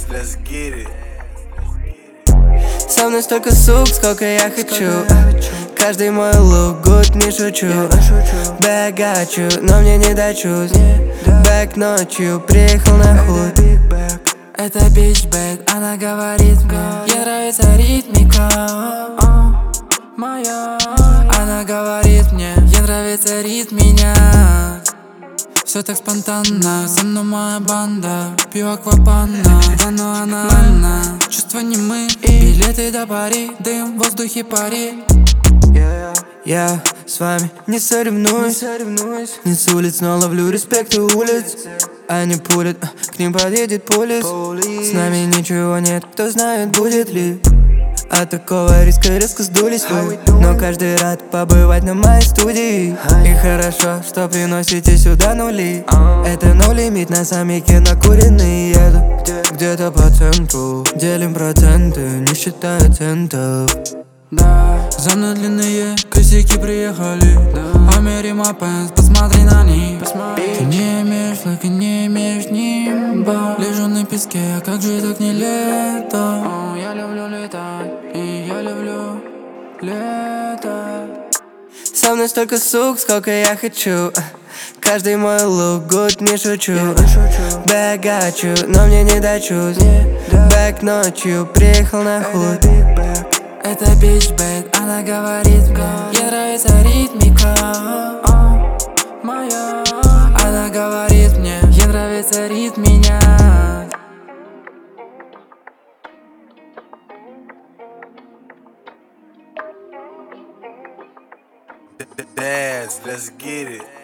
let's get it. Со мной столько сук, сколько я хочу. Каждый мой лук, гуд, не шучу. Бэк гачу, но мне не дочусь. Бэк ночью, приехал на худ. Это бич бэк, она говорит мне: ей нравится ритмика моя. Она говорит мне: ей нравится ритм меня. Все так спонтанно, со мной моя банда. Пью аквапанна, да ну она. Чувства не мы, билеты до Пари. Дым в воздухе пари. Я с вами не соревнуюсь. Не с улиц, но ловлю респект у улиц. Они пулят, к ним подъедет полис. С нами ничего нет, кто знает, будет ли. От такого риска резко сдулись вы. Но каждый рад побывать на моей студии. И хорошо, что приносите сюда нули. Это no лимит, на самике накуренный еду. Где-то по центру, делим проценты, не считая центов. Да, за мной длинные косяки приехали. Померим апенс, посмотри на них. Ты не имеешь флэга, не имеешь нимба. Лежу на песке, а как же так не лето? Я люблю летать, и я люблю лето. Со мной столько сук, сколько я хочу. Каждый мой лук, гуд, не шучу. Бэк гачу, но мне не дочусь. Бэк ночью, приехал на худ. Это бич бэк, она говорит мне: ей нравится ритмика моя. Она говорит мне: ей нравится ритм меня. Dance, let's get it.